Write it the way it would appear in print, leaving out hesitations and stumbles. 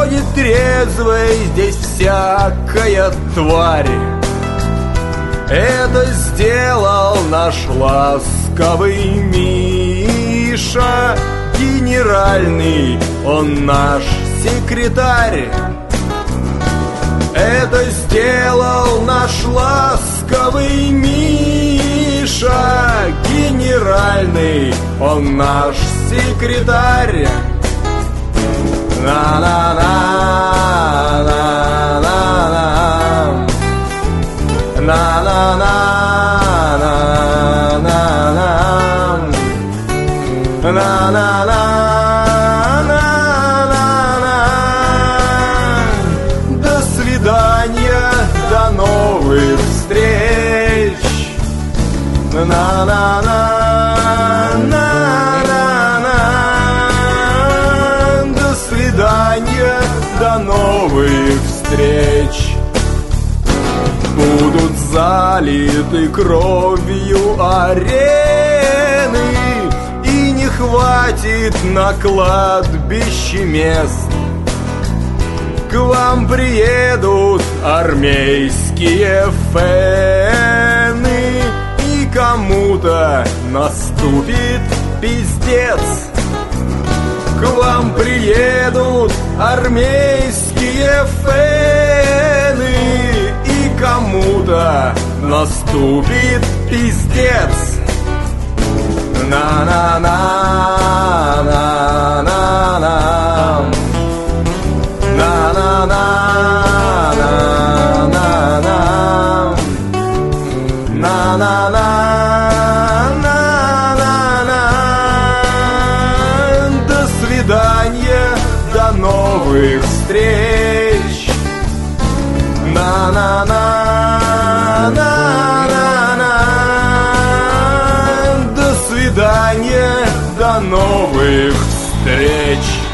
Ходит трезвой здесь всякая тварь. Это сделал наш ласковый Миша, генеральный, он наш секретарь. Это сделал наш ласковый Миша, генеральный, он наш секретарь. На-на-на-на-на-на, на-на-на-на-на-на, на-на-на-на-на-на. До свидания, до новых встреч. На-на-на-на-на-на. До свидания, до новых встреч. Будут залиты кровью арены, и не хватит на кладбище мест. К вам приедут армейские фены, и кому-то наступит пиздец. К вам приедут армейские фены, и кому-то наступит пиздец. На-на-на-на-на-на, на-на-на-на-на-на, на-на-на-на-на-на. До свидания, до новых встреч. На-на-на-на-на-на. До свидания, до новых встреч.